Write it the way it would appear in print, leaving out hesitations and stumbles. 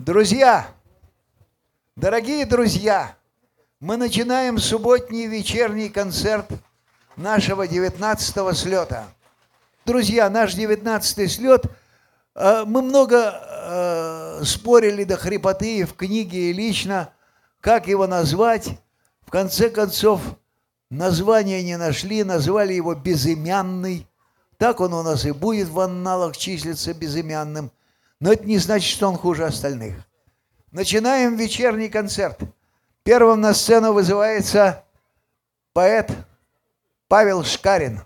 Друзья, дорогие друзья, мы начинаем субботний вечерний концерт нашего 19-го слета. Друзья, наш 19-й слет, мы много спорили до хрипоты в книге и лично, как его назвать. В конце концов, названия не нашли, назвали его «Безымянный». Так он у нас и будет в анналах числиться безымянным. Но это не значит, что он хуже остальных. Начинаем вечерний концерт. Первым на сцену вызывается поэт Павел Шкарин.